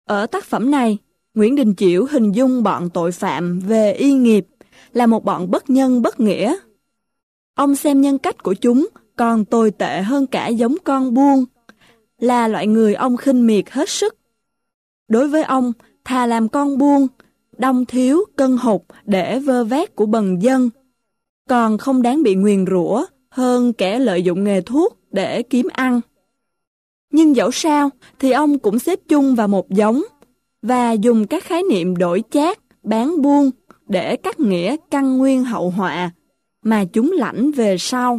Ở tác phẩm này, Nguyễn Đình Chiểu hình dung bọn tội phạm về y nghiệp là một bọn bất nhân bất nghĩa. Ông xem nhân cách của chúng còn tồi tệ hơn cả giống con buôn, là loại người ông khinh miệt hết sức. Đối với ông, thà làm con buôn, đong thiếu, cân hụt để vơ vét của bần dân, còn không đáng bị nguyền rủa hơn kẻ lợi dụng nghề thuốc để kiếm ăn. Nhưng dẫu sao thì ông cũng xếp chung vào một giống và dùng các khái niệm đổi chác, bán buôn để cắt nghĩa căn nguyên hậu họa mà chúng lãnh về sau.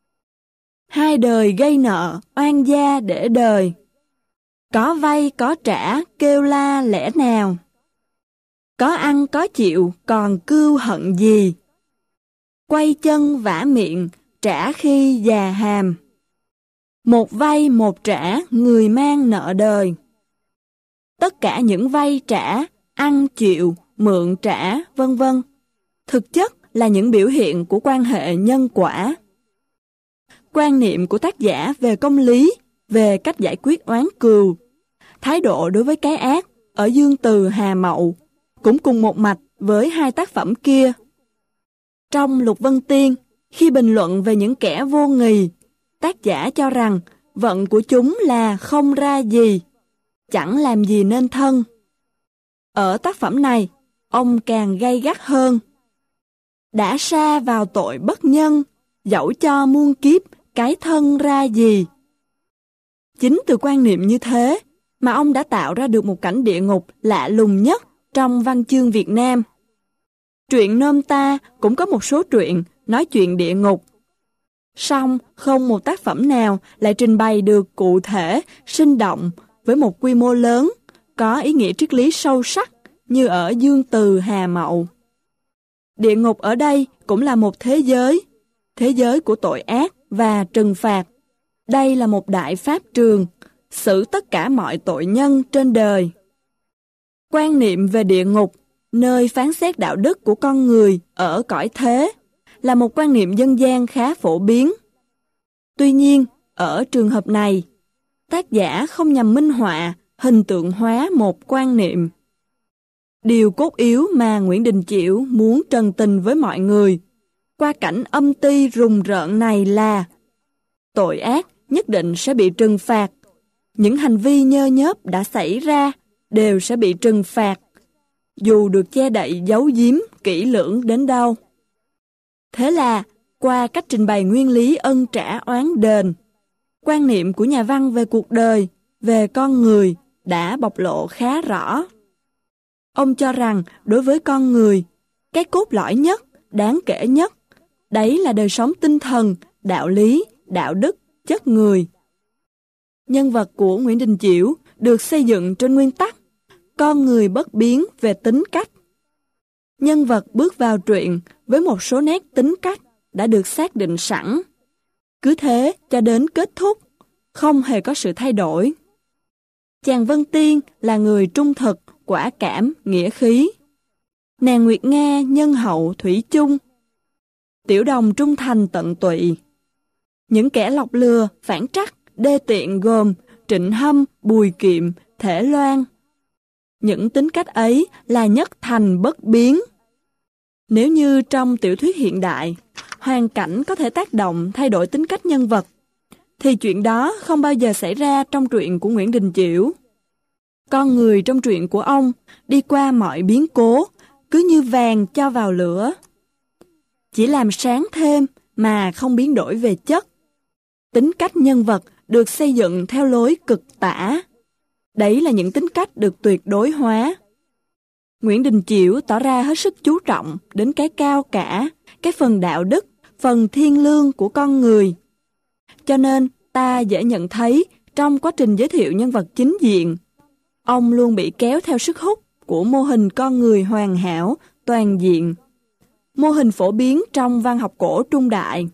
Hai đời gây nợ, oan gia để đời. Có vay có trả, kêu la lẽ nào. Có ăn có chịu, còn cưu hận gì. Quay chân vả miệng, trả khi già hàm. Một vay một trả, người mang nợ đời. Tất cả những vay trả, ăn chịu, mượn trả, vân vân, thực chất là những biểu hiện của quan hệ nhân quả. Quan niệm của tác giả về công lý, về cách giải quyết oán cừu, thái độ đối với cái ác ở Dương Từ Hà Mậu cũng cùng một mạch với hai tác phẩm kia. Trong Lục Vân Tiên, khi bình luận về những kẻ vô nghì, tác giả cho rằng vận của chúng là không ra gì, chẳng làm gì nên thân. Ở tác phẩm này, ông càng gay gắt hơn. Đã sa vào tội bất nhân, dẫu cho muôn kiếp, cái thân ra gì. Chính từ quan niệm như thế mà ông đã tạo ra được một cảnh địa ngục lạ lùng nhất trong văn chương Việt Nam. Truyện nôm ta cũng có một số truyện nói chuyện địa ngục. Song không một tác phẩm nào lại trình bày được cụ thể, sinh động, với một quy mô lớn, có ý nghĩa triết lý sâu sắc như ở Dương Từ Hà Mậu. Địa ngục ở đây cũng là một thế giới của tội ác và trừng phạt. Đây là một đại pháp trường, xử tất cả mọi tội nhân trên đời. Quan niệm về địa ngục, nơi phán xét đạo đức của con người ở cõi thế, là một quan niệm dân gian khá phổ biến. Tuy nhiên, ở trường hợp này, tác giả không nhằm minh họa, hình tượng hóa một quan niệm. Điều cốt yếu mà Nguyễn Đình Chiểu muốn trần tình với mọi người qua cảnh âm ti rùng rợn này là tội ác nhất định sẽ bị trừng phạt. Những hành vi nhơ nhớp đã xảy ra đều sẽ bị trừng phạt, dù được che đậy giấu giếm kỹ lưỡng đến đâu. Thế là, qua cách trình bày nguyên lý ân trả oán đền, quan niệm của nhà văn về cuộc đời, về con người đã bộc lộ khá rõ. Ông cho rằng đối với con người, cái cốt lõi nhất, đáng kể nhất, đấy là đời sống tinh thần, đạo lý, đạo đức, chất người. Nhân vật của Nguyễn Đình Chiểu được xây dựng trên nguyên tắc con người bất biến về tính cách. Nhân vật bước vào truyện với một số nét tính cách đã được xác định sẵn. Cứ thế cho đến kết thúc, không hề có sự thay đổi. Chàng Vân Tiên là người trung thực, quả cảm, nghĩa khí. Nàng Nguyệt Nga nhân hậu thủy chung. Tiểu Đồng trung thành tận tụy. Những kẻ lọc lừa, phản trắc, đê tiện gồm Trịnh Hâm, Bùi Kiệm, Thể Loan. Những tính cách ấy là nhất thành bất biến. Nếu như trong tiểu thuyết hiện đại, hoàn cảnh có thể tác động thay đổi tính cách nhân vật, thì chuyện đó không bao giờ xảy ra trong truyện của Nguyễn Đình Chiểu. Con người trong truyện của ông đi qua mọi biến cố, cứ như vàng cho vào lửa. Chỉ làm sáng thêm mà không biến đổi về chất. Tính cách nhân vật được xây dựng theo lối cực tả. Đấy là những tính cách được tuyệt đối hóa. Nguyễn Đình Chiểu tỏ ra hết sức chú trọng đến cái cao cả, cái phần đạo đức, phần thiêng liêng của con người. Cho nên ta dễ nhận thấy trong quá trình giới thiệu nhân vật chính diện, ông luôn bị kéo theo sức hút của mô hình con người hoàn hảo, toàn diện. Mô hình phổ biến trong văn học cổ trung đại.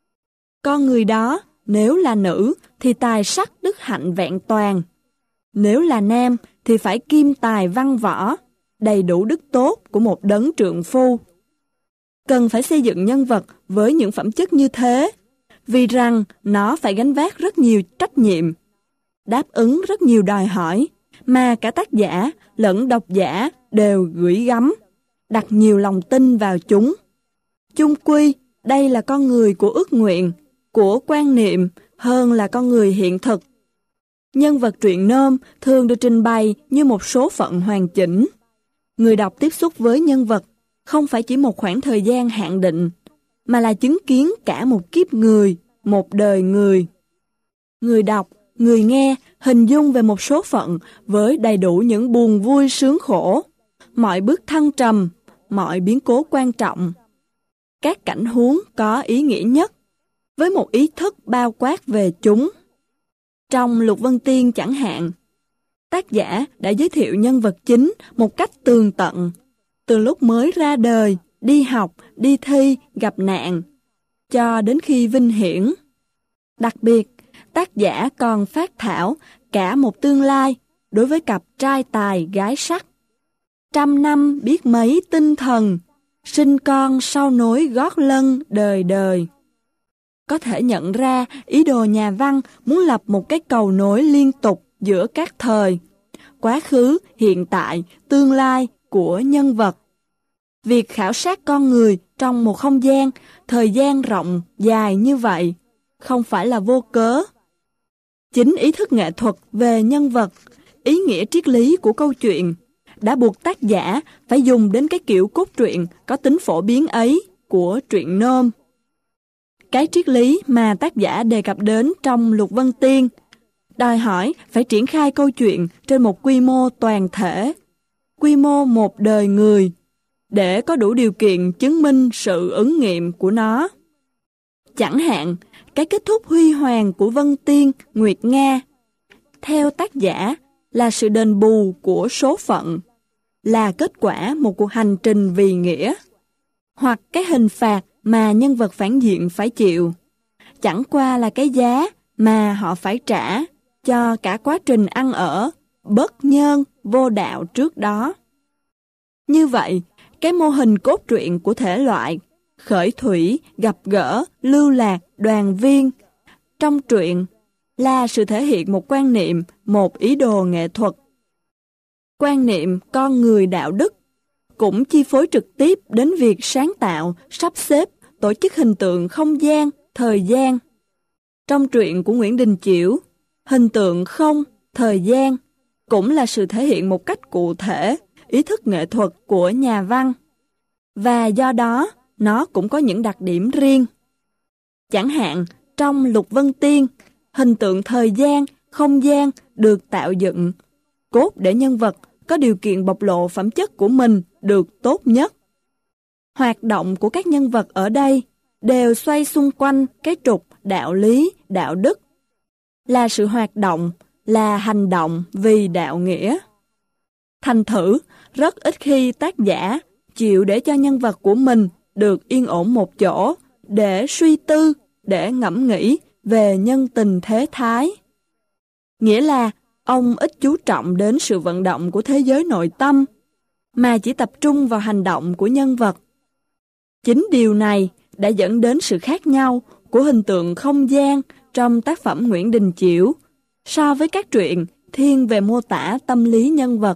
Con người đó, nếu là nữ thì tài sắc đức hạnh vẹn toàn. Nếu là nam thì phải kim tài văn võ, đầy đủ đức tốt của một đấng trượng phu. Cần phải xây dựng nhân vật với những phẩm chất như thế, vì rằng nó phải gánh vác rất nhiều trách nhiệm, đáp ứng rất nhiều đòi hỏi, mà cả tác giả lẫn độc giả đều gửi gắm, đặt nhiều lòng tin vào chúng. Chung quy, đây là con người của ước nguyện, của quan niệm hơn là con người hiện thực. Nhân vật truyện nôm thường được trình bày như một số phận hoàn chỉnh. Người đọc tiếp xúc với nhân vật không phải chỉ một khoảng thời gian hạn định, mà là chứng kiến cả một kiếp người, một đời người. Người đọc, người nghe hình dung về một số phận với đầy đủ những buồn vui sướng khổ, mọi bước thăng trầm, mọi biến cố quan trọng. Các cảnh huống có ý nghĩa nhất, với một ý thức bao quát về chúng. Trong Lục Vân Tiên chẳng hạn, tác giả đã giới thiệu nhân vật chính một cách tường tận, từ lúc mới ra đời, đi học, đi thi, gặp nạn, cho đến khi vinh hiển. Đặc biệt, tác giả còn phác thảo cả một tương lai đối với cặp trai tài gái sắc. 100 năm biết mấy tinh thần, sinh con sau nối gót lân đời đời. Có thể nhận ra ý đồ nhà văn muốn lập một cái cầu nối liên tục giữa các thời, quá khứ, hiện tại, tương lai của nhân vật. Việc khảo sát con người trong một không gian, thời gian rộng, dài như vậy, không phải là vô cớ. Chính ý thức nghệ thuật về nhân vật, ý nghĩa triết lý của câu chuyện, đã buộc tác giả phải dùng đến cái kiểu cốt truyện có tính phổ biến ấy của truyện nôm. Cái triết lý mà tác giả đề cập đến trong Lục Vân Tiên đòi hỏi phải triển khai câu chuyện trên một quy mô toàn thể, quy mô một đời người, để có đủ điều kiện chứng minh sự ứng nghiệm của nó. Chẳng hạn, cái kết thúc huy hoàng của Vân Tiên, Nguyệt Nga, theo tác giả là sự đền bù của số phận, là kết quả một cuộc hành trình vì nghĩa, hoặc cái hình phạt mà nhân vật phản diện phải chịu, chẳng qua là cái giá mà họ phải trả cho cả quá trình ăn ở, bất nhân, vô đạo trước đó. Như vậy, cái mô hình cốt truyện của thể loại khởi thủy, gặp gỡ, lưu lạc, đoàn viên trong truyện là sự thể hiện một quan niệm, một ý đồ nghệ thuật. Quan niệm con người đạo đức cũng chi phối trực tiếp đến việc sáng tạo, sắp xếp, tổ chức hình tượng không gian, thời gian. Trong truyện của Nguyễn Đình Chiểu, hình tượng không, thời gian cũng là sự thể hiện một cách cụ thể ý thức nghệ thuật của nhà văn. Và do đó, nó cũng có những đặc điểm riêng. Chẳng hạn, trong Lục Vân Tiên, hình tượng thời gian, không gian được tạo dựng, cốt để nhân vật có điều kiện bộc lộ phẩm chất của mình được tốt nhất. Hoạt động của các nhân vật ở đây đều xoay xung quanh cái trục đạo lý, đạo đức, là sự hoạt động, là hành động vì đạo nghĩa. Thành thử, rất ít khi tác giả chịu để cho nhân vật của mình được yên ổn một chỗ để suy tư, để ngẫm nghĩ về nhân tình thế thái. Nghĩa là ông ít chú trọng đến sự vận động của thế giới nội tâm, mà chỉ tập trung vào hành động của nhân vật. Chính điều này đã dẫn đến sự khác nhau của hình tượng không gian trong tác phẩm Nguyễn Đình Chiểu so với các truyện thiên về mô tả tâm lý nhân vật.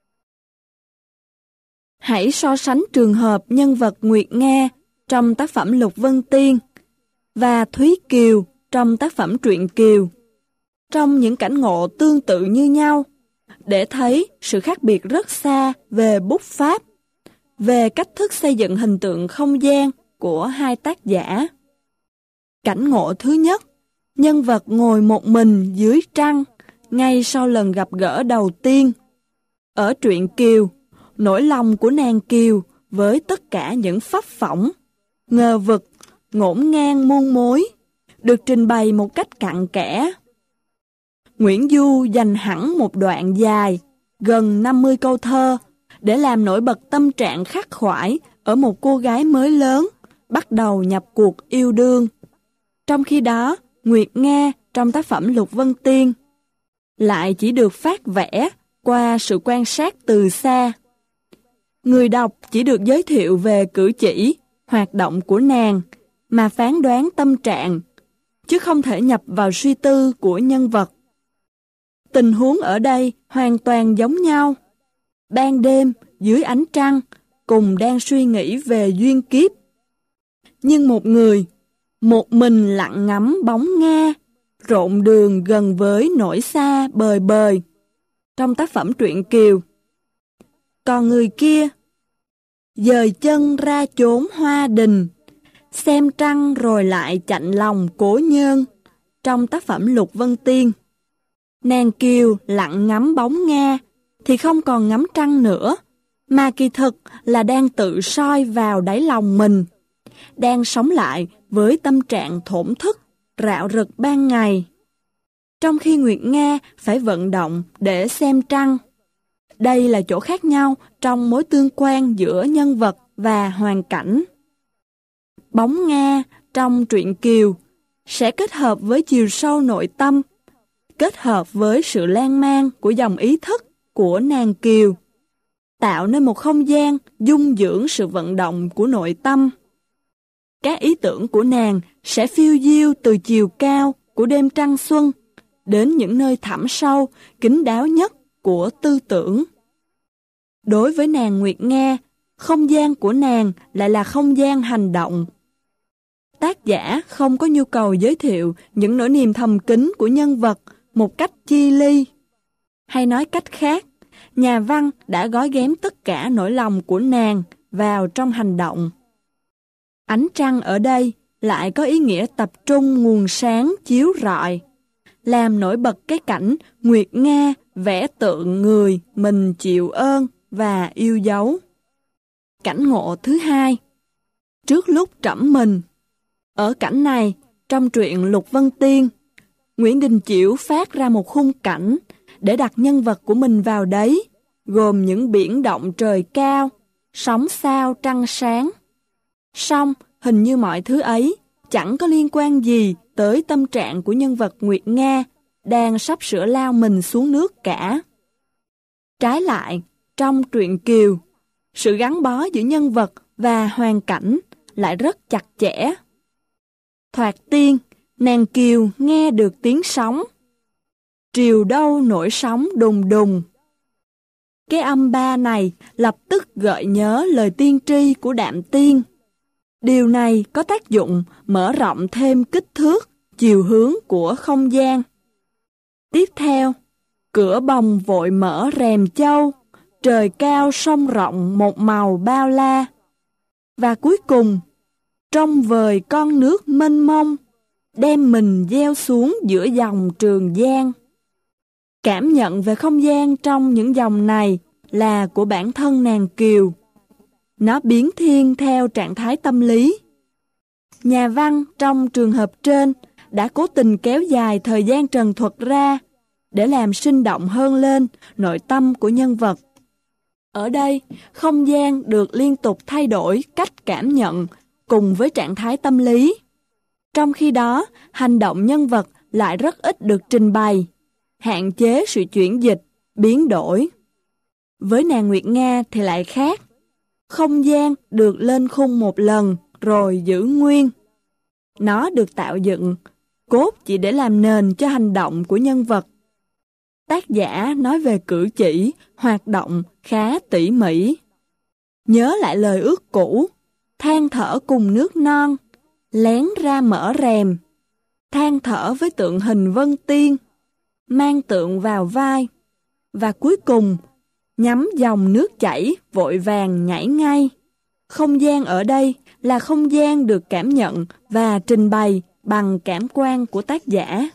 Hãy so sánh trường hợp nhân vật Nguyệt Nga trong tác phẩm Lục Vân Tiên và Thúy Kiều trong tác phẩm Truyện Kiều, trong những cảnh ngộ tương tự như nhau, để thấy sự khác biệt rất xa về bút pháp, về cách thức xây dựng hình tượng không gian của hai tác giả. Cảnh ngộ thứ nhất, nhân vật ngồi một mình dưới trăng ngay sau lần gặp gỡ đầu tiên. Ở Truyện Kiều, nỗi lòng của nàng Kiều với tất cả những phấp phỏng, ngờ vực, ngổn ngang muôn mối, được trình bày một cách cặn kẽ. Nguyễn Du dành hẳn một đoạn dài, gần 50 câu thơ, để làm nổi bật tâm trạng khắc khoải ở một cô gái mới lớn, bắt đầu nhập cuộc yêu đương. Trong khi đó, Nguyệt Nga trong tác phẩm Lục Vân Tiên lại chỉ được phát vẽ qua sự quan sát từ xa. Người đọc chỉ được giới thiệu về cử chỉ, hoạt động của nàng, mà phán đoán tâm trạng, chứ không thể nhập vào suy tư của nhân vật. Tình huống ở đây hoàn toàn giống nhau. Ban đêm, dưới ánh trăng, cùng đang suy nghĩ về duyên kiếp. Nhưng một người, một mình lặng ngắm bóng Nga, rộn đường gần với nỗi xa bời bời. Trong tác phẩm truyện Kiều. Còn người kia, dời chân ra chốn hoa đình, xem trăng rồi lại chạnh lòng cố nhơn. Trong tác phẩm Lục Vân Tiên. Nàng Kiều lặng ngắm bóng Nga thì không còn ngắm trăng nữa, mà kỳ thực là đang tự soi vào đáy lòng mình, đang sống lại với tâm trạng thổn thức, rạo rực ban ngày. Trong khi Nguyệt Nga phải vận động để xem trăng. Đây là chỗ khác nhau trong mối tương quan giữa nhân vật và hoàn cảnh. Bóng Nga trong truyện Kiều sẽ kết hợp với chiều sâu nội tâm, kết hợp với sự lan man của dòng ý thức của nàng Kiều, tạo nên một không gian dung dưỡng sự vận động của nội tâm. Các ý tưởng của nàng sẽ phiêu diêu từ chiều cao của đêm trăng xuân đến những nơi thẳm sâu, kín đáo nhất của tư tưởng. Đối với nàng Nguyệt Nga, không gian của nàng lại là không gian hành động. Tác giả không có nhu cầu giới thiệu những nỗi niềm thầm kín của nhân vật một cách chi ly. Hay nói cách khác, nhà văn đã gói ghém tất cả nỗi lòng của nàng vào trong hành động. Ánh trăng ở đây lại có ý nghĩa tập trung nguồn sáng chiếu rọi, làm nổi bật cái cảnh Nguyệt Nga vẽ tượng người mình chịu ơn và yêu dấu. Cảnh ngộ thứ hai, trước lúc trẫm mình. Ở cảnh này, trong truyện Lục Vân Tiên, Nguyễn Đình Chiểu phát ra một khung cảnh để đặt nhân vật của mình vào đấy, gồm những biển động trời cao, sóng sao trăng sáng. Song, hình như mọi thứ ấy chẳng có liên quan gì tới tâm trạng của nhân vật Nguyệt Nga đang sắp sửa lao mình xuống nước cả. Trái lại, trong truyện Kiều, sự gắn bó giữa nhân vật và hoàn cảnh lại rất chặt chẽ. Thoạt tiên, nàng Kiều nghe được tiếng sóng. Triều đâu nổi sóng đùng đùng. Cái âm ba này lập tức gợi nhớ lời tiên tri của Đạm Tiên. Điều này có tác dụng mở rộng thêm kích thước, chiều hướng của không gian. Tiếp theo, cửa bồng vội mở rèm châu, trời cao sông rộng một màu bao la. Và cuối cùng, trong vời con nước mênh mông, đem mình gieo xuống giữa dòng Trường Giang. Cảm nhận về không gian trong những dòng này là của bản thân nàng Kiều. Nó biến thiên theo trạng thái tâm lý. Nhà văn trong trường hợp trên đã cố tình kéo dài thời gian trần thuật ra để làm sinh động hơn lên nội tâm của nhân vật. Ở đây, không gian được liên tục thay đổi cách cảm nhận cùng với trạng thái tâm lý. Trong khi đó, hành động nhân vật lại rất ít được trình bày, hạn chế sự chuyển dịch, biến đổi. Với nàng Nguyệt Nga thì lại khác. Không gian được lên khung một lần rồi giữ nguyên. Nó được tạo dựng, cốt chỉ để làm nền cho hành động của nhân vật. Tác giả nói về cử chỉ, hoạt động khá tỉ mỉ. Nhớ lại lời ước cũ, than thở cùng nước non, lén ra mở rèm, than thở với tượng hình Vân Tiên, mang tượng vào vai, và cuối cùng, nhắm dòng nước chảy vội vàng nhảy ngay. Không gian ở đây là không gian được cảm nhận và trình bày bằng cảm quan của tác giả.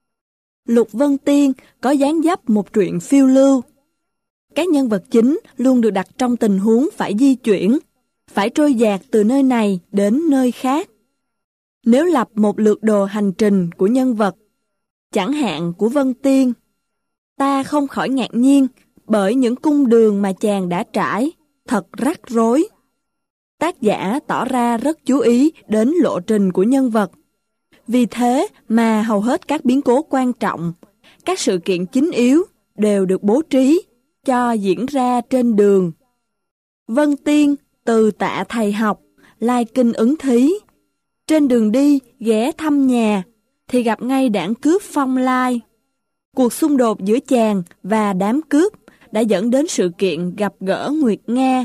Lục Vân Tiên có dáng dấp một truyện phiêu lưu. Các nhân vật chính luôn được đặt trong tình huống phải di chuyển, phải trôi dạt từ nơi này đến nơi khác. Nếu lập một lược đồ hành trình của nhân vật, chẳng hạn của Vân Tiên, ta không khỏi ngạc nhiên bởi những cung đường mà chàng đã trải, thật rắc rối. Tác giả tỏ ra rất chú ý đến lộ trình của nhân vật. Vì thế mà hầu hết các biến cố quan trọng, các sự kiện chính yếu đều được bố trí cho diễn ra trên đường. Vân Tiên từ tạ thầy học, lai kinh ứng thí. Trên đường đi ghé thăm nhà thì gặp ngay đảng cướp Phong Lai. Cuộc xung đột giữa chàng và đám cướp đã dẫn đến sự kiện gặp gỡ Nguyệt Nga.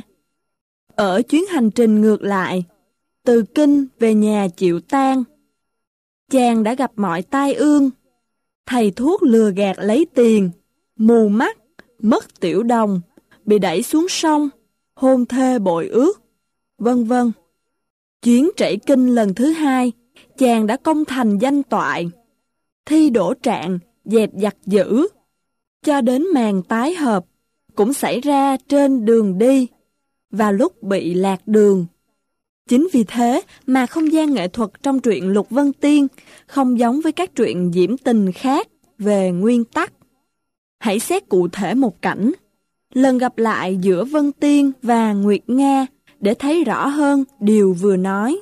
Ở chuyến hành trình ngược lại, từ Kinh về nhà chịu tang, chàng đã gặp mọi tai ương, thầy thuốc lừa gạt lấy tiền, mù mắt, mất tiểu đồng, bị đẩy xuống sông, hôn thê bội ước, vân vân. Chuyến trảy kinh lần thứ hai, chàng đã công thành danh toại, thi đỗ trạng, dẹp giặc dữ, cho đến màn tái hợp, cũng xảy ra trên đường đi, và lúc bị lạc đường. Chính vì thế mà không gian nghệ thuật trong truyện Lục Vân Tiên không giống với các truyện diễm tình khác về nguyên tắc. Hãy xét cụ thể một cảnh, lần gặp lại giữa Vân Tiên và Nguyệt Nga để thấy rõ hơn điều vừa nói.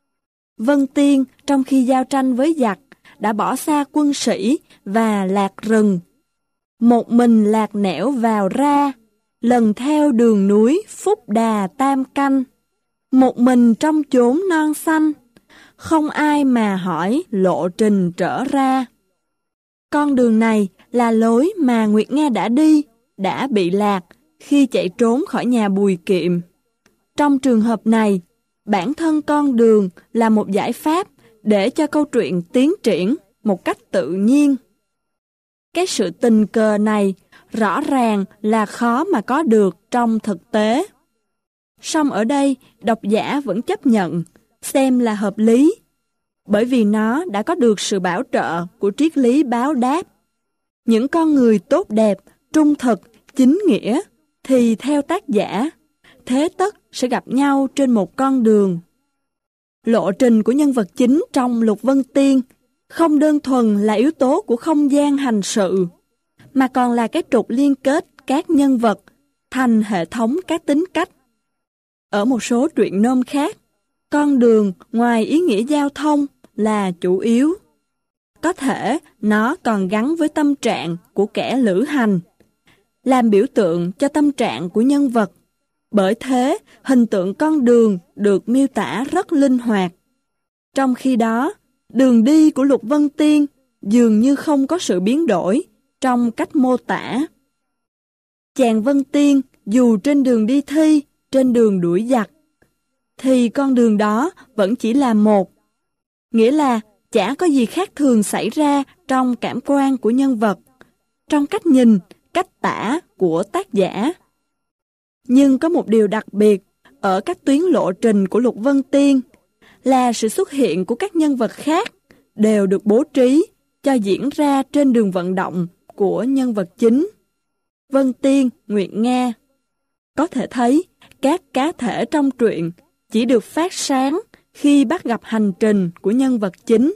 Vân Tiên trong khi giao tranh với giặc đã bỏ xa quân sĩ và lạc rừng. Một mình lạc nẻo vào ra, lần theo đường núi Phúc Đà Tam Canh. Một mình trong chốn non xanh, không ai mà hỏi lộ trình trở ra. Con đường này là lối mà Nguyệt Nga đã đi, đã bị lạc khi chạy trốn khỏi nhà Bùi Kiệm. Trong trường hợp này, bản thân con đường là một giải pháp để cho câu chuyện tiến triển một cách tự nhiên. Cái sự tình cờ này rõ ràng là khó mà có được trong thực tế. Song ở đây, độc giả vẫn chấp nhận, xem là hợp lý, bởi vì nó đã có được sự bảo trợ của triết lý báo đáp. Những con người tốt đẹp, trung thực, chính nghĩa, thì theo tác giả, thế tất sẽ gặp nhau trên một con đường. Lộ trình của nhân vật chính trong Lục Vân Tiên không đơn thuần là yếu tố của không gian hành sự, mà còn là cái trục liên kết các nhân vật thành hệ thống các tính cách. Ở một số truyện nôm khác, con đường ngoài ý nghĩa giao thông là chủ yếu. Có thể nó còn gắn với tâm trạng của kẻ lữ hành, làm biểu tượng cho tâm trạng của nhân vật. Bởi thế, hình tượng con đường được miêu tả rất linh hoạt. Trong khi đó, đường đi của Lục Vân Tiên dường như không có sự biến đổi trong cách mô tả. Chàng Vân Tiên dù trên đường đi thi, trên đường đuổi giặc, thì con đường đó vẫn chỉ là một. Nghĩa là chả có gì khác thường xảy ra trong cảm quan của nhân vật, trong cách nhìn, cách tả của tác giả. Nhưng có một điều đặc biệt ở các tuyến lộ trình của Lục Vân Tiên là sự xuất hiện của các nhân vật khác đều được bố trí cho diễn ra trên đường vận động của nhân vật chính, Vân Tiên, Nguyệt Nga. Có thể thấy, các cá thể trong truyện chỉ được phát sáng khi bắt gặp hành trình của nhân vật chính.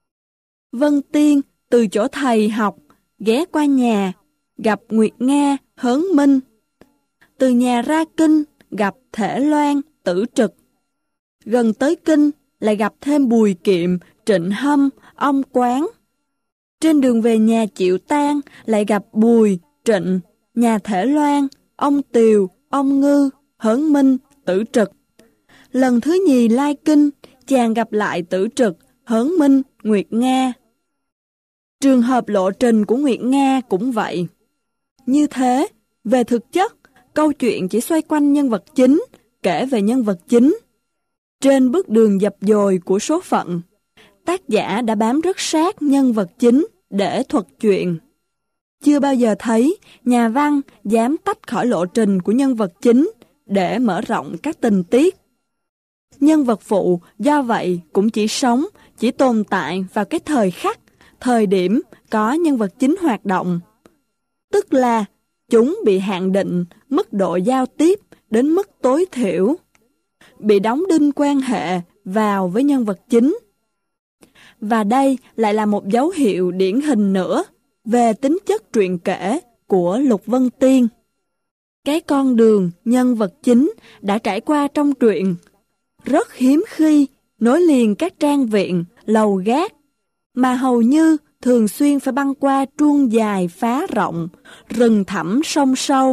Vân Tiên từ chỗ thầy học, ghé qua nhà, gặp Nguyệt Nga, Hớn Minh. Từ nhà ra kinh, gặp Thể Loan, Tử Trực. Gần tới kinh, lại gặp thêm Bùi Kiệm, Trịnh Hâm, ông Quán. Trên đường về nhà chịu tang, lại gặp Bùi, Trịnh, nhà Thể Loan, ông Tiều, ông Ngư, Hớn Minh, Tử Trực. Lần thứ nhì lai kinh, chàng gặp lại Tử Trực, Hớn Minh, Nguyệt Nga. Trường hợp lộ trình của Nguyệt Nga cũng vậy. Như thế, về thực chất, câu chuyện chỉ xoay quanh nhân vật chính, kể về nhân vật chính. Trên bước đường dập dồi của số phận, tác giả đã bám rất sát nhân vật chính để thuật chuyện. Chưa bao giờ thấy nhà văn dám tách khỏi lộ trình của nhân vật chính để mở rộng các tình tiết. Nhân vật phụ do vậy cũng chỉ sống, chỉ tồn tại vào cái thời khắc, thời điểm có nhân vật chính hoạt động. Tức là chúng bị hạn định mức độ giao tiếp đến mức tối thiểu, bị đóng đinh quan hệ vào với nhân vật chính. Và đây lại là một dấu hiệu điển hình nữa về tính chất truyện kể của Lục Vân Tiên. Cái con đường nhân vật chính đã trải qua trong truyện rất hiếm khi nối liền các trang viện, lầu gác, mà hầu như thường xuyên phải băng qua truông dài phá rộng, rừng thẳm sông sâu.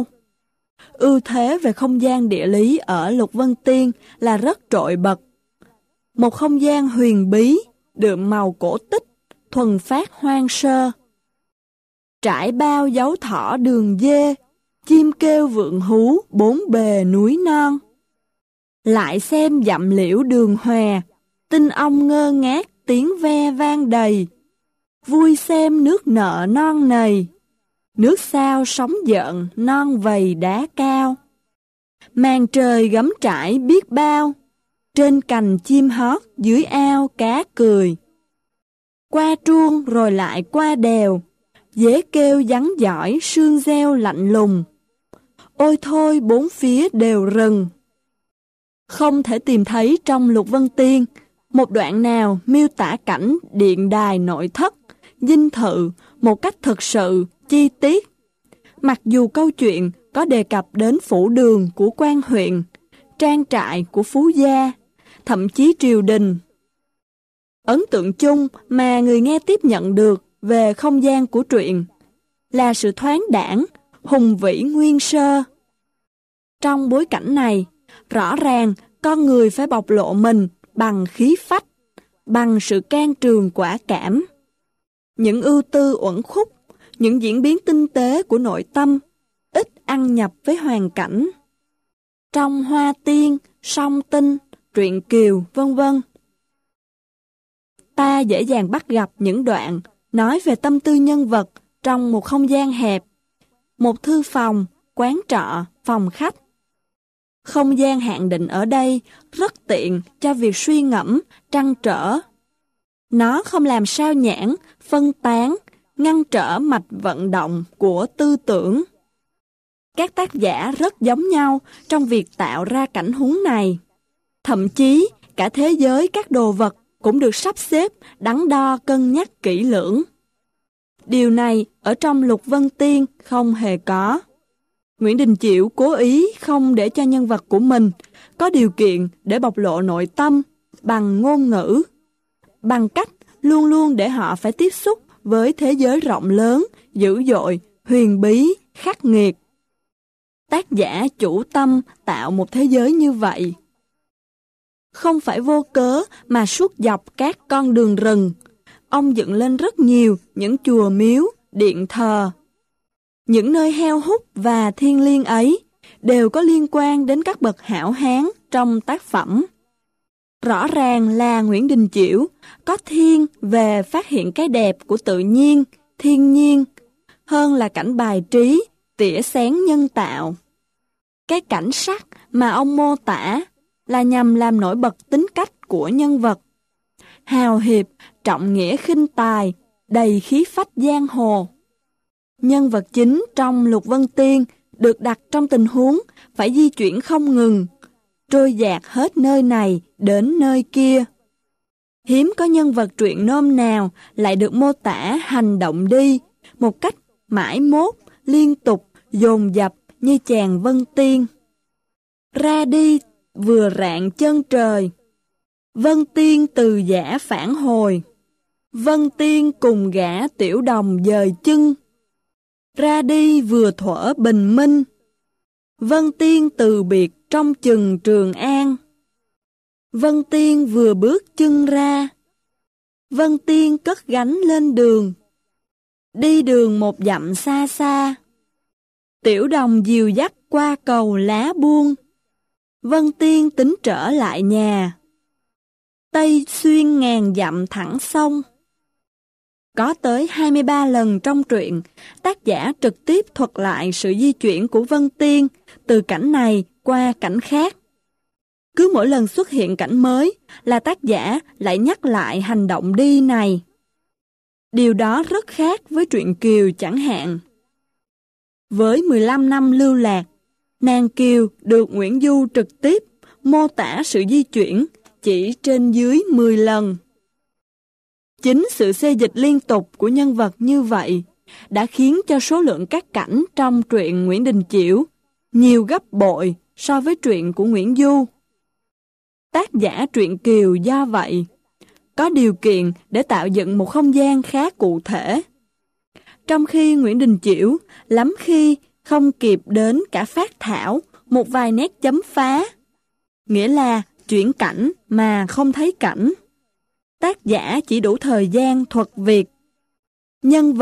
Ưu thế về không gian địa lý ở Lục Vân Tiên là rất trội bật. Một không gian huyền bí, đượm màu cổ tích, thuần phát hoang sơ. trải bao dấu thỏ đường dê, chim kêu vượn hú bốn bề núi non. Lại xem dặm liễu đường hòe, tinh ong ngơ ngác tiếng ve vang đầy. Vui xem nước nợ non nầy, nước sao sóng dợn non vầy đá cao. Màn trời gấm trải biết bao, trên cành chim hót dưới ao cá cười. Qua truông rồi lại qua đèo, dế kêu vắn giỏi sương reo lạnh lùng. Ôi thôi bốn phía đều rừng. Không thể tìm thấy trong Lục Vân Tiên một đoạn nào miêu tả cảnh điện đài nội thất, dinh thự một cách thực sự, chi tiết. Mặc dù câu chuyện có đề cập đến phủ đường của quan huyện, trang trại của phú gia, thậm chí triều đình. Ấn tượng chung mà người nghe tiếp nhận được về không gian của truyện là sự thoáng đãng, hùng vĩ nguyên sơ. Trong bối cảnh này, rõ ràng con người phải bộc lộ mình bằng khí phách, bằng sự can trường quả cảm. Những ưu tư uẩn khúc, những diễn biến tinh tế của nội tâm, ít ăn nhập với hoàn cảnh. Trong Hoa Tiên, Song Tinh, Truyện Kiều, vân vân, ta dễ dàng bắt gặp những đoạn nói về tâm tư nhân vật trong một không gian hẹp, một thư phòng, quán trọ, phòng khách. Không gian hạn định ở đây rất tiện cho việc suy ngẫm, trăn trở. Nó không làm sao nhãng, phân tán, ngăn trở mạch vận động của tư tưởng. Các tác giả rất giống nhau trong việc tạo ra cảnh huống này. Thậm chí, cả thế giới các đồ vật cũng được sắp xếp, đắn đo, cân nhắc kỹ lưỡng. Điều này ở trong Lục Vân Tiên không hề có. Nguyễn Đình Chiểu cố ý không để cho nhân vật của mình có điều kiện để bộc lộ nội tâm bằng ngôn ngữ, bằng cách luôn luôn để họ phải tiếp xúc với thế giới rộng lớn, dữ dội, huyền bí, khắc nghiệt. Tác giả chủ tâm tạo một thế giới như vậy. Không phải vô cớ mà suốt dọc các con đường rừng, ông dựng lên rất nhiều những chùa miếu, điện thờ. Những nơi heo hút và thiêng liêng ấy đều có liên quan đến các bậc hảo hán trong tác phẩm. Rõ ràng là Nguyễn Đình Chiểu có thiên về phát hiện cái đẹp của tự nhiên, thiên nhiên, hơn là cảnh bài trí, tỉa xén nhân tạo. Cái cảnh sắc mà ông mô tả là nhằm làm nổi bật tính cách của nhân vật. Hào hiệp, trọng nghĩa khinh tài, đầy khí phách giang hồ. Nhân vật chính trong Lục Vân Tiên được đặt trong tình huống phải di chuyển không ngừng, trôi dạt hết nơi này đến nơi kia. Hiếm có nhân vật truyện nôm nào lại được mô tả hành động đi một cách mãi mốt, liên tục, dồn dập như chàng Vân Tiên. Ra đi vừa rạng chân trời, Vân Tiên từ giả phản hồi, Vân Tiên cùng gã tiểu đồng dời chân. Ra đi vừa thuở bình minh, Vân Tiên từ biệt trong chừng Trường An. Vân Tiên vừa bước chân ra, Vân Tiên cất gánh lên đường, đi đường một dặm xa xa. Tiểu đồng dìu dắt qua cầu lá buông, Vân Tiên tính trở lại nhà. Tây xuyên ngàn dặm thẳng sông. Có tới 23 lần trong truyện, tác giả trực tiếp thuật lại sự di chuyển của Vân Tiên từ cảnh này qua cảnh khác. Cứ mỗi lần xuất hiện cảnh mới là tác giả lại nhắc lại hành động đi này. Điều đó rất khác với truyện Kiều chẳng hạn. Với 15 năm lưu lạc, nàng Kiều được Nguyễn Du trực tiếp mô tả sự di chuyển chỉ trên dưới 10 lần. Chính sự xê dịch liên tục của nhân vật như vậy đã khiến cho số lượng các cảnh trong truyện Nguyễn Đình Chiểu nhiều gấp bội so với truyện của Nguyễn Du. Tác giả truyện Kiều do vậy có điều kiện để tạo dựng một không gian khá cụ thể. Trong khi Nguyễn Đình Chiểu lắm khi không kịp đến cả phát thảo một vài nét chấm phá, nghĩa là chuyển cảnh mà không thấy cảnh. Tác giả chỉ đủ thời gian thuật việc. Nhân vật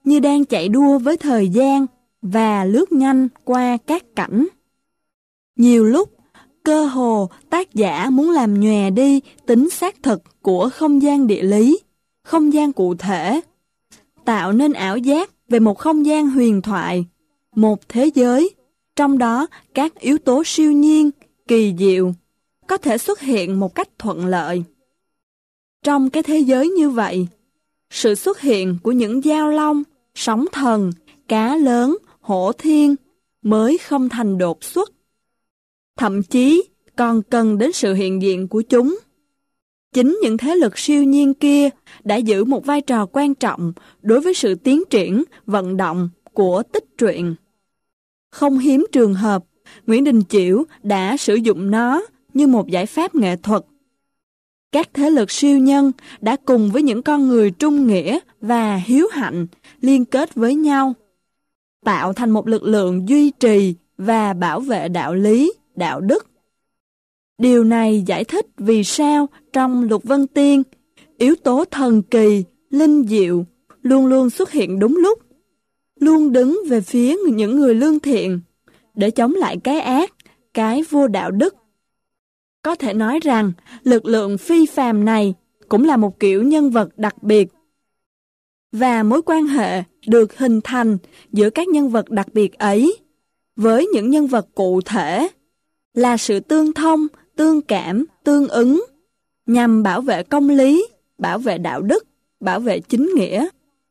như đang chạy đua với thời gian và lướt nhanh qua các cảnh. Nhiều lúc, cơ hồ tác giả muốn làm nhòe đi tính xác thực của không gian địa lý, không gian cụ thể, tạo nên ảo giác về một không gian huyền thoại, một thế giới, trong đó các yếu tố siêu nhiên, kỳ diệu, có thể xuất hiện một cách thuận lợi. Trong cái thế giới như vậy, sự xuất hiện của những dao long, sóng thần, cá lớn, hổ thiên mới không thành đột xuất. Thậm chí còn cần đến sự hiện diện của chúng. Chính những thế lực siêu nhiên kia đã giữ một vai trò quan trọng đối với sự tiến triển, vận động của tích truyện. Không hiếm trường hợp, Nguyễn Đình Chiểu đã sử dụng nó như một giải pháp nghệ thuật. Các thế lực siêu nhân đã cùng với những con người trung nghĩa và hiếu hạnh liên kết với nhau, tạo thành một lực lượng duy trì và bảo vệ đạo lý, đạo đức. Điều này giải thích vì sao trong Lục Vân Tiên, yếu tố thần kỳ, linh diệu luôn luôn xuất hiện đúng lúc, luôn đứng về phía những người lương thiện để chống lại cái ác, cái vô đạo đức. Có thể nói rằng lực lượng phi phàm này cũng là một kiểu nhân vật đặc biệt. Và mối quan hệ được hình thành giữa các nhân vật đặc biệt ấy với những nhân vật cụ thể là sự tương thông, tương cảm, tương ứng, nhằm bảo vệ công lý, bảo vệ đạo đức, bảo vệ chính nghĩa.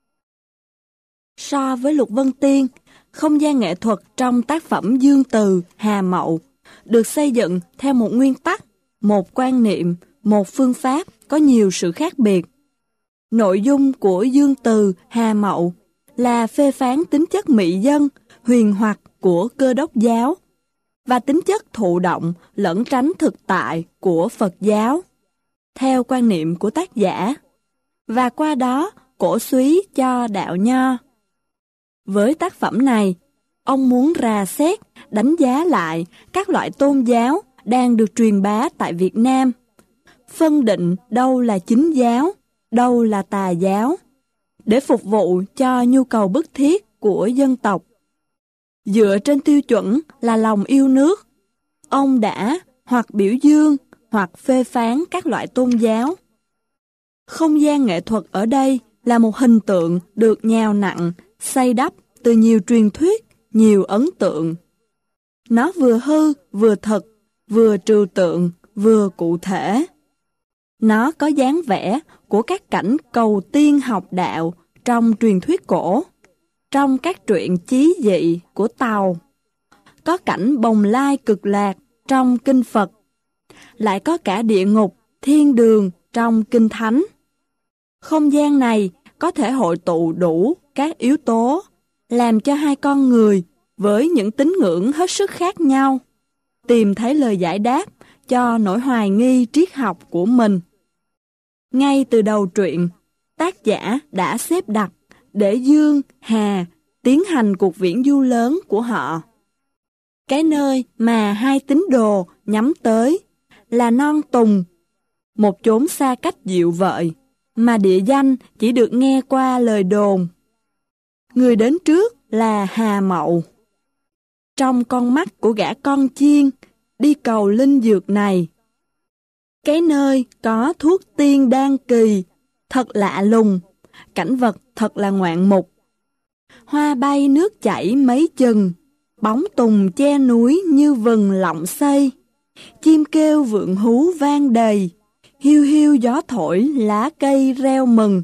So với Lục Vân Tiên, không gian nghệ thuật trong tác phẩm Dương Từ, Hà Mậu được xây dựng theo một nguyên tắc, một quan niệm, một phương pháp có nhiều sự khác biệt. Nội dung của Dương Từ, Hà Mậu là phê phán tính chất mị dân, huyền hoặc của Cơ Đốc giáo và tính chất thụ động lẫn tránh thực tại của Phật giáo, theo quan niệm của tác giả, và qua đó cổ súy cho đạo Nho. Với tác phẩm này, ông muốn rà xét, đánh giá lại các loại tôn giáo đang được truyền bá tại Việt Nam, phân định đâu là chính giáo, đâu là tà giáo, để phục vụ cho nhu cầu bức thiết của dân tộc. Dựa trên tiêu chuẩn là lòng yêu nước, ông đã hoặc biểu dương hoặc phê phán các loại tôn giáo. Không gian nghệ thuật ở đây là một hình tượng được nhào nặn, xây đắp từ nhiều truyền thuyết, nhiều ấn tượng. Nó vừa hư, vừa thật, vừa trừu tượng, vừa cụ thể. Nó có dáng vẻ của các cảnh cầu tiên học đạo trong truyền thuyết cổ, trong các truyện chí dị của Tàu. Có cảnh bồng lai cực lạc trong kinh Phật, lại có cả địa ngục, thiên đường trong kinh Thánh. Không gian này có thể hội tụ đủ các yếu tố, làm cho hai con người với những tín ngưỡng hết sức khác nhau tìm thấy lời giải đáp cho nỗi hoài nghi triết học của mình. Ngay từ đầu truyện, tác giả đã xếp đặt để Dương, Hà tiến hành cuộc viễn du lớn của họ. Cái nơi mà hai tín đồ nhắm tới là Non Tùng, một chốn xa cách dịu vợi mà địa danh chỉ được nghe qua lời đồn. Người đến trước là Hà Mậu. Trong con mắt của gã con chiên đi cầu linh dược này, cái nơi có thuốc tiên đan kỳ thật lạ lùng, cảnh vật thật là ngoạn mục. Hoa bay nước chảy mấy chừng, bóng tùng che núi như vừng lọng xây, chim kêu vượn hú vang đầy, hiu hiu gió thổi lá cây reo mừng.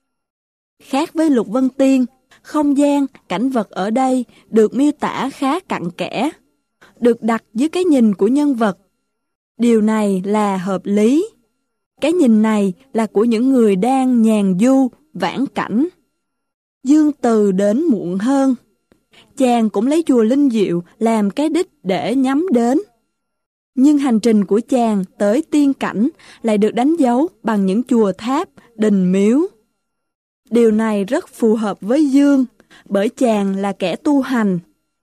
Khác với Lục Vân Tiên, không gian, cảnh vật ở đây được miêu tả khá cặn kẽ, được đặt dưới cái nhìn của nhân vật. Điều này là hợp lý. Cái nhìn này là của những người đang nhàn du, vãn cảnh. Dương Từ đến muộn hơn. Chàng cũng lấy chùa Linh Diệu làm cái đích để nhắm đến. Nhưng hành trình của chàng tới tiên cảnh lại được đánh dấu bằng những chùa tháp, đình miếu. Điều này rất phù hợp với Dương, bởi chàng là kẻ tu hành.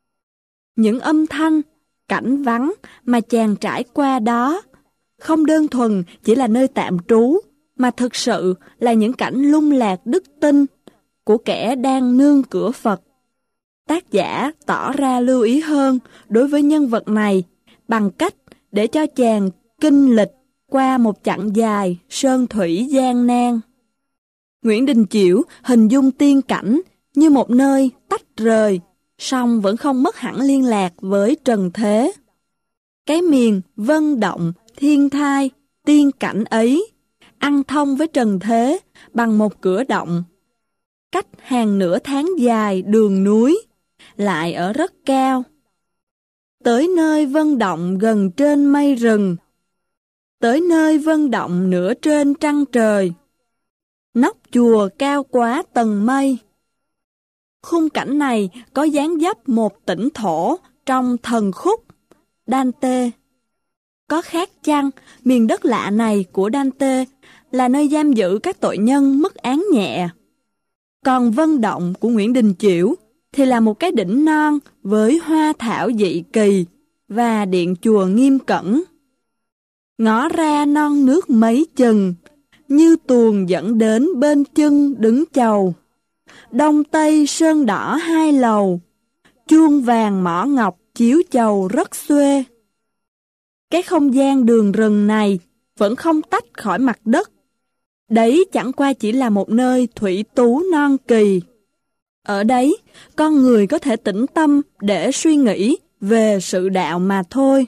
Những âm thanh, cảnh vắng mà chàng trải qua đó không đơn thuần chỉ là nơi tạm trú, mà thực sự là những cảnh lung lạc đức tin, của kẻ đang nương cửa Phật. Tác giả tỏ ra lưu ý hơn đối với nhân vật này bằng cách để cho chàng kinh lịch qua một chặng dài sơn thủy gian nan. Nguyễn Đình Chiểu hình dung tiên cảnh như một nơi tách rời, song vẫn không mất hẳn liên lạc với trần thế. Cái miền vân động, thiên thai, tiên cảnh ấy ăn thông với trần thế bằng một cửa động. Cách hàng nửa tháng dài đường núi, lại ở rất cao. Tới nơi vân động gần trên mây rừng, tới nơi vân động nửa trên trăng trời. Nóc chùa cao quá tầng mây. Khung cảnh này có dáng dấp một tỉnh thổ trong thần khúc Dante. Có khác chăng miền đất lạ này của Dante là nơi giam giữ các tội nhân mức án nhẹ? Còn vân động của Nguyễn Đình Chiểu thì là một cái đỉnh non với hoa thảo dị kỳ và điện chùa nghiêm cẩn. Ngó ra non nước mấy chừng, như tuồng dẫn đến bên chân đứng chầu. Đông tây sơn đỏ hai lầu, chuông vàng mỏ ngọc chiếu chầu rất xuê. Cái không gian đường rừng này vẫn không tách khỏi mặt đất. Đấy chẳng qua chỉ là một nơi thủy tú non kỳ. Ở đấy, con người có thể tĩnh tâm để suy nghĩ về sự đạo mà thôi.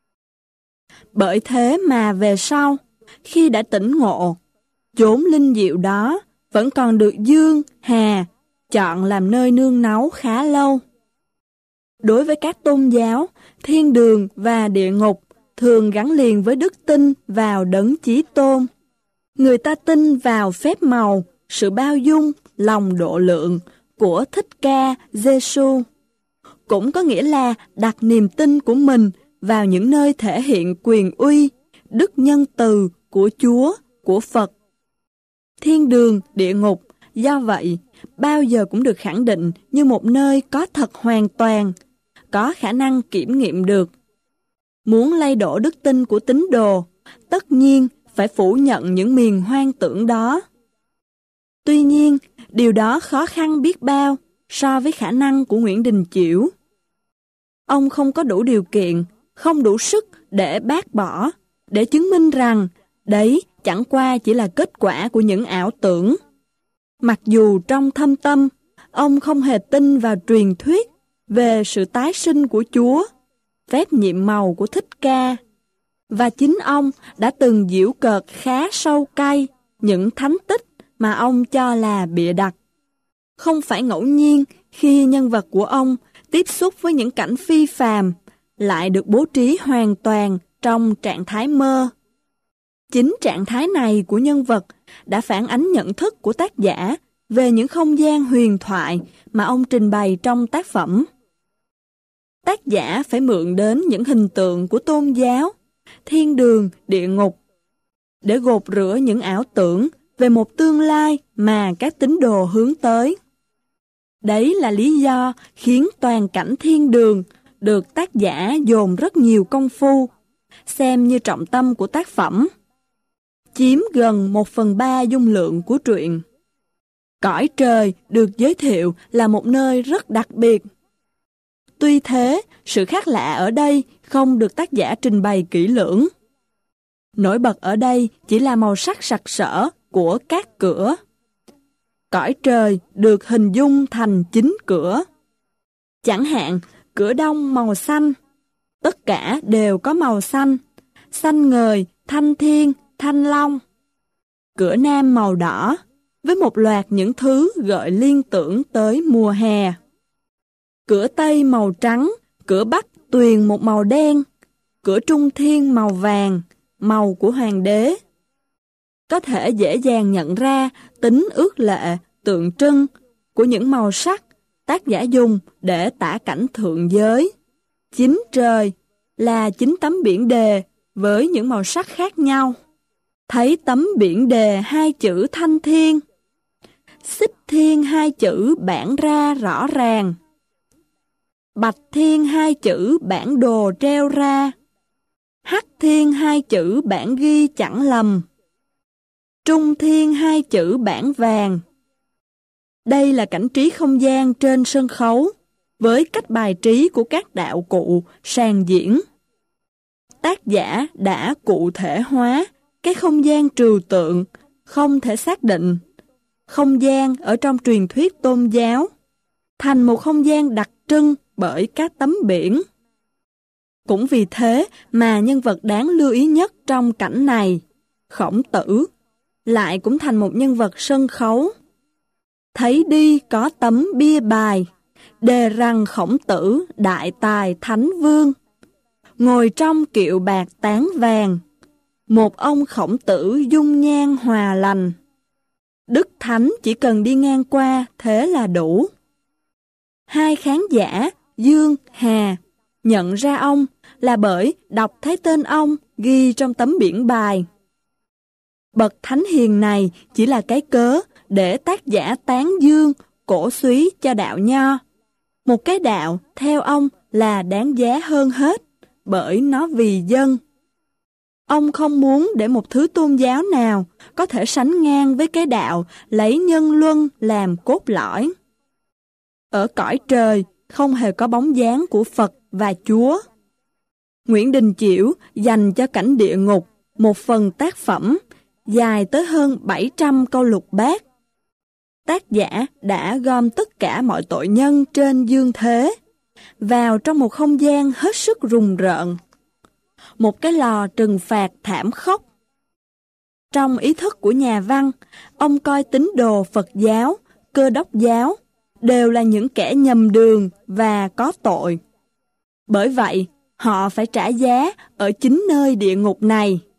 Bởi thế mà về sau, khi đã tỉnh ngộ, chốn linh diệu đó vẫn còn được Dương, Hà chọn làm nơi nương náu khá lâu. Đối với các tôn giáo, thiên đường và địa ngục thường gắn liền với đức tin vào đấng chí tôn. Người ta tin vào phép màu, sự bao dung, lòng độ lượng của Thích Ca Giêsu. Cũng có nghĩa là đặt niềm tin của mình vào những nơi thể hiện quyền uy, đức nhân từ của Chúa, của Phật. Thiên đường, địa ngục, do vậy, bao giờ cũng được khẳng định như một nơi có thật hoàn toàn, có khả năng kiểm nghiệm được. Muốn lay đổ đức tin của tín đồ, tất nhiên phải phủ nhận những miền hoang tưởng đó. Tuy nhiên, điều đó khó khăn biết bao so với khả năng của Nguyễn Đình Chiểu. Ông không có đủ điều kiện, không đủ sức để bác bỏ, để chứng minh rằng đấy chẳng qua chỉ là kết quả của những ảo tưởng. Mặc dù trong thâm tâm, ông không hề tin vào truyền thuyết về sự tái sinh của Chúa, phép nhiệm màu của Thích Ca, và chính ông đã từng giễu cợt khá sâu cay những thánh tích mà ông cho là bịa đặt. Không phải ngẫu nhiên khi nhân vật của ông tiếp xúc với những cảnh phi phàm, lại được bố trí hoàn toàn trong trạng thái mơ. Chính trạng thái này của nhân vật đã phản ánh nhận thức của tác giả về những không gian huyền thoại mà ông trình bày trong tác phẩm. Tác giả phải mượn đến những hình tượng của tôn giáo, thiên đường, địa ngục, để gột rửa những ảo tưởng về một tương lai mà các tín đồ hướng tới. Đấy là lý do khiến toàn cảnh thiên đường được tác giả dồn rất nhiều công phu, xem như trọng tâm của tác phẩm, chiếm gần 1/3 dung lượng của truyện. Cõi trời được giới thiệu là một nơi rất đặc biệt. Tuy thế, sự khác lạ ở đây không được tác giả trình bày kỹ lưỡng. Nổi bật ở đây chỉ là màu sắc sặc sỡ của các cửa. Cõi trời được hình dung thành 9 cửa. Chẳng hạn, cửa đông màu xanh, tất cả đều có màu xanh, xanh ngời, thanh thiên, thanh long. Cửa nam màu đỏ, với một loạt những thứ gợi liên tưởng tới mùa hè. Cửa tây màu trắng, cửa bắc tuyền một màu đen, cửa trung thiên màu vàng, màu của hoàng đế. Có thể dễ dàng nhận ra tính ước lệ, tượng trưng của những màu sắc tác giả dùng để tả cảnh thượng giới. 9 trời là 9 tấm biển đề với những màu sắc khác nhau. Thấy tấm biển đề 2 chữ thanh thiên, xích thiên 2 chữ bản ra rõ ràng, bạch thiên 2 chữ bản đồ treo ra, hắc thiên 2 chữ bản ghi chẳng lầm, trung thiên 2 chữ bản vàng, Đây là cảnh trí không gian trên sân khấu, với cách bài trí của các đạo cụ, sàn diễn. Tác giả đã cụ thể hóa cái không gian trừu tượng, không thể xác định, không gian ở trong truyền thuyết tôn giáo, thành một không gian đặc trưng bởi các tấm biển. Cũng vì thế mà nhân vật đáng lưu ý nhất trong cảnh này, Khổng Tử, lại cũng thành một nhân vật sân khấu. Thấy đi có tấm bia bài, đề rằng Khổng Tử đại tài thánh vương, ngồi trong kiệu bạc tán vàng, một ông Khổng Tử dung nhan hòa lành. Đức Thánh chỉ cần đi ngang qua thế là đủ. Hai khán giả Dương, Hà nhận ra ông là bởi đọc thấy tên ông ghi trong tấm biển bài. Bậc thánh hiền này chỉ là cái cớ để tác giả tán dương, cổ súy cho đạo Nho. Một cái đạo theo ông là đáng giá hơn hết, bởi nó vì dân. Ông không muốn để một thứ tôn giáo nào có thể sánh ngang với cái đạo lấy nhân luân làm cốt lõi. Ở cõi trời không hề có bóng dáng của Phật và Chúa. Nguyễn Đình Chiểu dành cho cảnh địa ngục một phần tác phẩm dài tới hơn 700 câu lục bát. Tác giả đã gom tất cả mọi tội nhân trên dương thế vào trong một không gian hết sức rùng rợn. Một cái lò trừng phạt thảm khốc. Trong ý thức của nhà văn, ông coi tín đồ Phật giáo, Cơ đốc giáo đều là những kẻ nhầm đường và có tội. Bởi vậy, họ phải trả giá ở chính nơi địa ngục này.